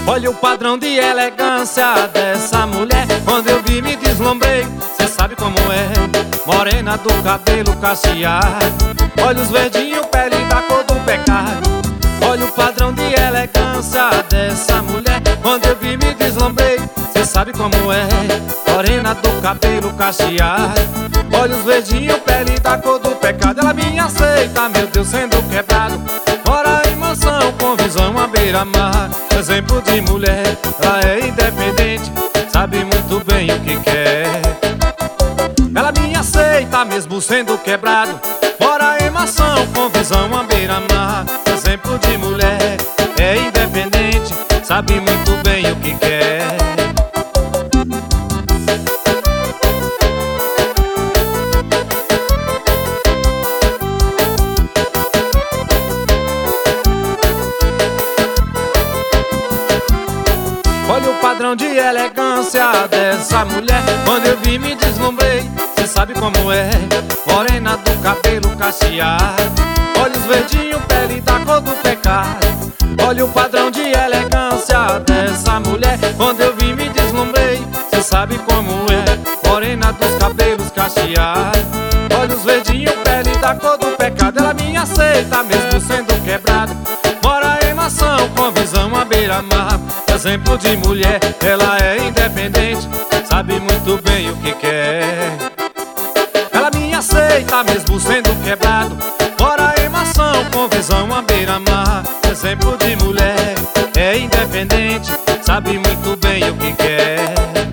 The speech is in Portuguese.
Olha o padrão de elegância dessa mulher. Quando eu vi me deslumbrei, cê sabe como é. Morena do cabelo cacheado, olhos verdinhos, pele da cor do pecado. Olha o padrão de elegância dessa mulher. Quando eu vi me deslumbrei, cê sabe como é. Morena do cabelo cacheado, olhos verdinhos, pele da cor do pecado. Ela me aceita, meu Deus, sendo quebrado. Mora em mansão com visão à beira-mar. Exemplo de mulher, ela é independente, sabe muito bem o que quer. Ela me aceita mesmo sendo quebrado. Mora em mansão com visão à beira-mar. Exemplo de mulher, é independente, sabe muito bem o que quer. Olha o padrão de elegância dessa mulher. Quando eu vi me deslumbrei, cê sabe como é. Morena do cabelo cacheado, olhos verdinhos, pele da cor do pecado. Olha o padrão de elegância dessa mulher. Quando eu vi me deslumbrei, cê sabe como é. Morena dos cabelos cacheados, olhos verdinhos, pele da cor do pecado. Ela me aceita mesmo sendo quebrado. Mora em mansão com visão à beira-mar. Exemplo de mulher, ela é independente, sabe muito bem o que quer. Ela me aceita mesmo sendo quebrado. Mora em mansão com visão à beira-mar. Exemplo de mulher, é independente, sabe muito bem o que quer.